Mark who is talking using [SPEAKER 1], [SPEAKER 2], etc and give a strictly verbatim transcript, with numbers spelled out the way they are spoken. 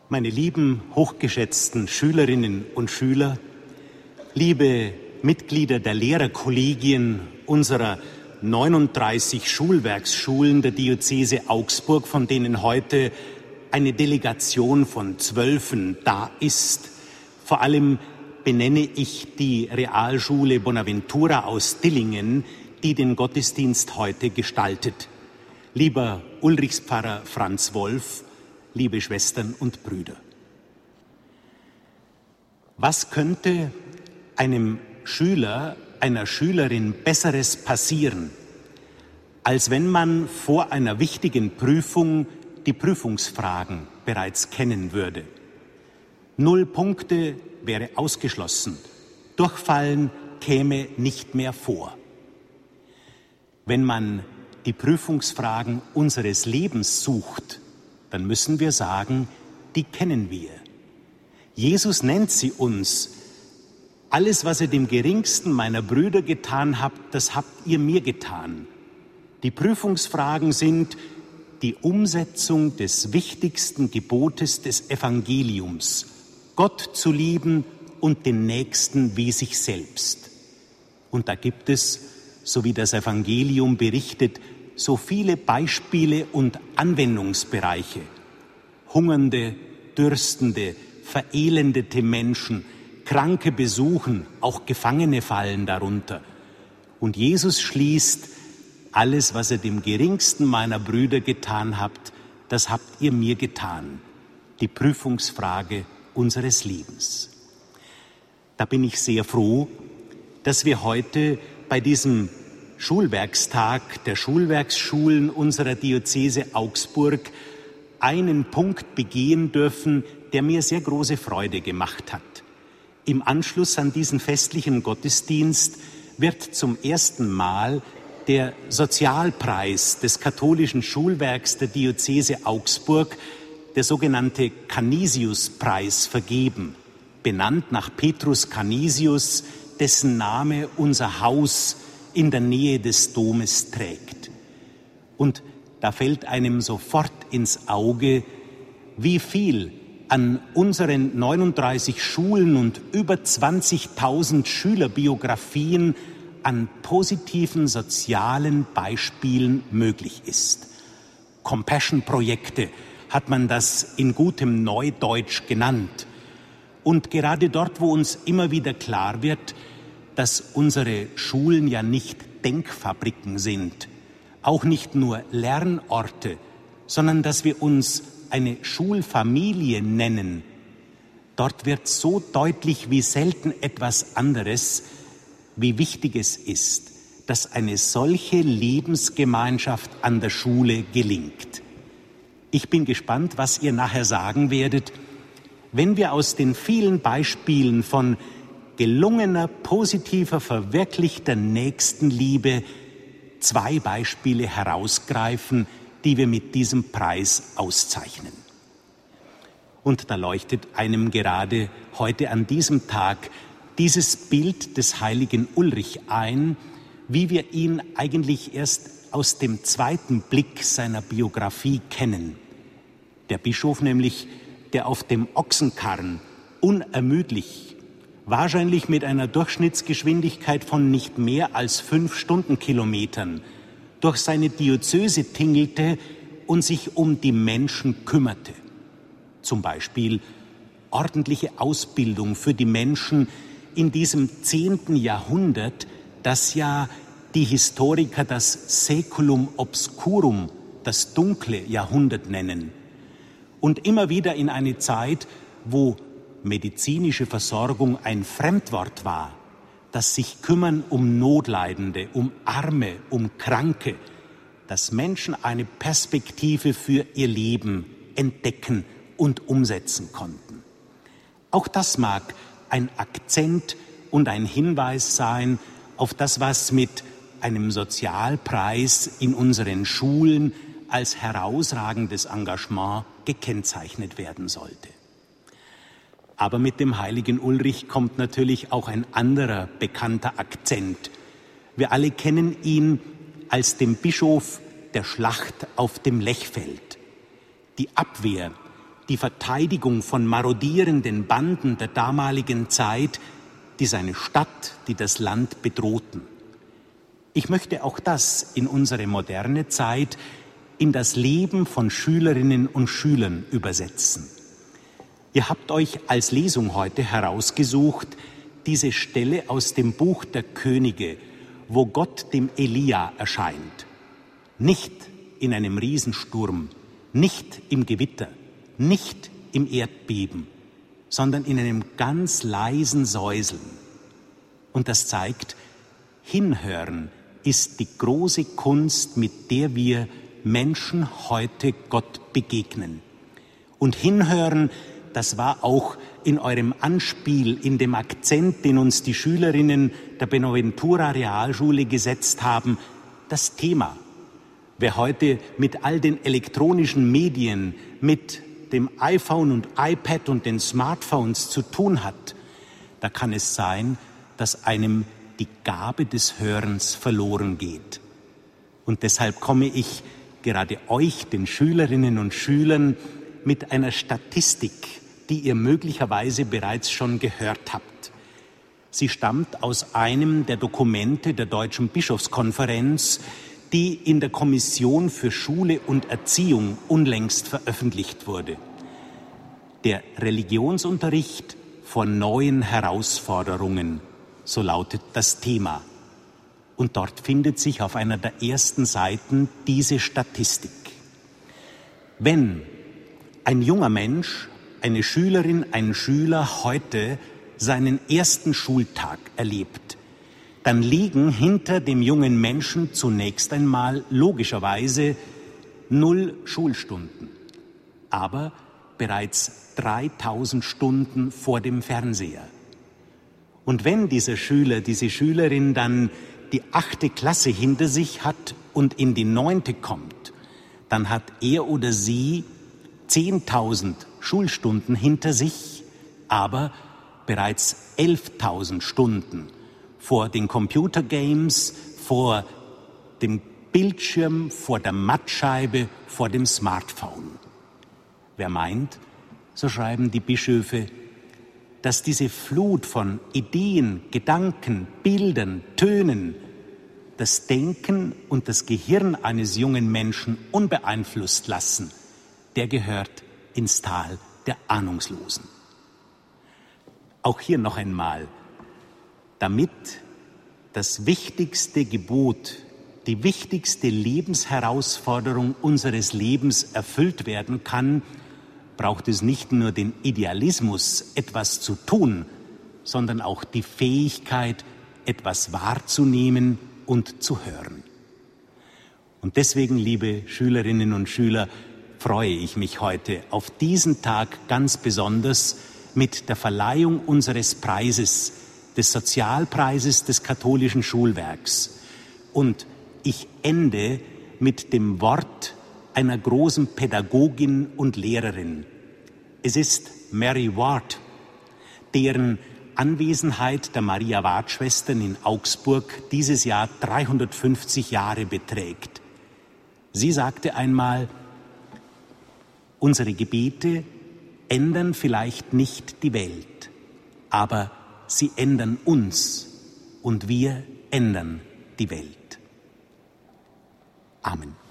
[SPEAKER 1] Meine lieben, hochgeschätzten Schülerinnen und Schüler, liebe Mitglieder der Lehrerkollegien unserer neununddreißig Schulwerksschulen der Diözese Augsburg, von denen heute eine Delegation von Zwölfen da ist. Vor allem benenne ich die Realschule Bonaventura aus Dillingen, die den Gottesdienst heute gestaltet. Lieber Ulrichspfarrer Franz Wolf, liebe Schwestern und Brüder. Was könnte einem Schüler, einer Schülerin Besseres passieren, als wenn man vor einer wichtigen Prüfung die Prüfungsfragen bereits kennen würde? Null Punkte wäre ausgeschlossen. Durchfallen käme nicht mehr vor. Wenn man die Prüfungsfragen unseres Lebens sucht, dann müssen wir sagen, die kennen wir. Jesus nennt sie uns. Alles, was ihr dem geringsten meiner Brüder getan habt, das habt ihr mir getan. Die Prüfungsfragen sind die Umsetzung des wichtigsten Gebotes des Evangeliums, Gott zu lieben und den Nächsten wie sich selbst. Und da gibt es, so wie das Evangelium berichtet, so viele Beispiele und Anwendungsbereiche. Hungernde, dürstende, verelendete Menschen, Kranke besuchen, auch Gefangene fallen darunter. Und Jesus schließt, alles, was ihr dem geringsten meiner Brüder getan habt, das habt ihr mir getan. Die Prüfungsfrage unseres Lebens. Da bin ich sehr froh, dass wir heute bei diesem Schulwerkstag der Schulwerksschulen unserer Diözese Augsburg einen Punkt begehen dürfen, der mir sehr große Freude gemacht hat. Im Anschluss an diesen festlichen Gottesdienst wird zum ersten Mal der Sozialpreis des katholischen Schulwerks der Diözese Augsburg, der sogenannte Canisius-Preis, vergeben, benannt nach Petrus Canisius, dessen Name unser Haus in der Nähe des Domes trägt. Und da fällt einem sofort ins Auge, wie viel an unseren neununddreißig Schulen und über zwanzigtausend Schülerbiografien an positiven sozialen Beispielen möglich ist. Compassion-Projekte hat man das in gutem Neudeutsch genannt. Und gerade dort, wo uns immer wieder klar wird, dass unsere Schulen ja nicht Denkfabriken sind, auch nicht nur Lernorte, sondern dass wir uns eine Schulfamilie nennen. Dort wird so deutlich wie selten etwas anderes, wie wichtig es ist, dass eine solche Lebensgemeinschaft an der Schule gelingt. Ich bin gespannt, was ihr nachher sagen werdet, wenn wir aus den vielen Beispielen von gelungener, positiver, verwirklichter Nächstenliebe zwei Beispiele herausgreifen, die wir mit diesem Preis auszeichnen. Und da leuchtet einem gerade heute an diesem Tag dieses Bild des heiligen Ulrich ein, wie wir ihn eigentlich erst aus dem zweiten Blick seiner Biografie kennen. Der Bischof nämlich, der auf dem Ochsenkarren unermüdlich, wahrscheinlich mit einer Durchschnittsgeschwindigkeit von nicht mehr als fünf Stundenkilometern, durch seine Diözese tingelte und sich um die Menschen kümmerte. Zum Beispiel ordentliche Ausbildung für die Menschen in diesem zehnten Jahrhundert, das ja die Historiker das Saeculum obscurum, das dunkle Jahrhundert nennen. Und immer wieder in eine Zeit, wo medizinische Versorgung ein Fremdwort war, das sich kümmern um Notleidende, um Arme, um Kranke, dass Menschen eine Perspektive für ihr Leben entdecken und umsetzen konnten. Auch das mag ein Akzent und ein Hinweis sein auf das, was mit einem Sozialpreis in unseren Schulen als herausragendes Engagement gekennzeichnet werden sollte. Aber mit dem heiligen Ulrich kommt natürlich auch ein anderer bekannter Akzent. Wir alle kennen ihn als den Bischof der Schlacht auf dem Lechfeld. Die Abwehr die Verteidigung von marodierenden Banden der damaligen Zeit, die seine Stadt, die das Land bedrohten. Ich möchte auch das in unsere moderne Zeit, in das Leben von Schülerinnen und Schülern übersetzen. Ihr habt euch als Lesung heute herausgesucht, diese Stelle aus dem Buch der Könige, wo Gott dem Elia erscheint. Nicht in einem Riesensturm, nicht im Gewitter, nicht im Erdbeben, sondern in einem ganz leisen Säuseln. Und das zeigt, hinhören ist die große Kunst, mit der wir Menschen heute Gott begegnen. Und hinhören, das war auch in eurem Anspiel, in dem Akzent, den uns die Schülerinnen der Benaventura Realschule gesetzt haben, das Thema. Wer heute mit all den elektronischen Medien, mit dem iPhone und iPad und den Smartphones zu tun hat, da kann es sein, dass einem die Gabe des Hörens verloren geht. Und deshalb komme ich gerade euch, den Schülerinnen und Schülern, mit einer Statistik, die ihr möglicherweise bereits schon gehört habt. Sie stammt aus einem der Dokumente der Deutschen Bischofskonferenz, die in der Kommission für Schule und Erziehung unlängst veröffentlicht wurde. Der Religionsunterricht vor neuen Herausforderungen, so lautet das Thema. Und dort findet sich auf einer der ersten Seiten diese Statistik. Wenn ein junger Mensch, eine Schülerin, ein Schüler heute seinen ersten Schultag erlebt, dann liegen hinter dem jungen Menschen zunächst einmal logischerweise null Schulstunden, aber bereits dreitausend Stunden vor dem Fernseher. Und wenn dieser Schüler, diese Schülerin dann die achte Klasse hinter sich hat und in die neunte kommt, dann hat er oder sie zehntausend Schulstunden hinter sich, aber bereits elftausend Stunden vor den Computergames, vor dem Bildschirm, vor der Mattscheibe, vor dem Smartphone. Wer meint, so schreiben die Bischöfe, dass diese Flut von Ideen, Gedanken, Bildern, Tönen das Denken und das Gehirn eines jungen Menschen unbeeinflusst lassen, der gehört ins Tal der Ahnungslosen. Auch hier noch einmal, damit das wichtigste Gebot, die wichtigste Lebensherausforderung unseres Lebens erfüllt werden kann, braucht es nicht nur den Idealismus, etwas zu tun, sondern auch die Fähigkeit, etwas wahrzunehmen und zu hören. Und deswegen, liebe Schülerinnen und Schüler, freue ich mich heute auf diesen Tag ganz besonders mit der Verleihung unseres Preises, des Sozialpreises des katholischen Schulwerks. Und ich ende mit dem Wort einer großen Pädagogin und Lehrerin. Es ist Mary Ward, deren Anwesenheit der Maria-Ward-Schwestern in Augsburg dieses Jahr dreihundertfünfzig Jahre beträgt. Sie sagte einmal, unsere Gebete ändern vielleicht nicht die Welt, aber sie ändern uns und wir ändern die Welt. Amen.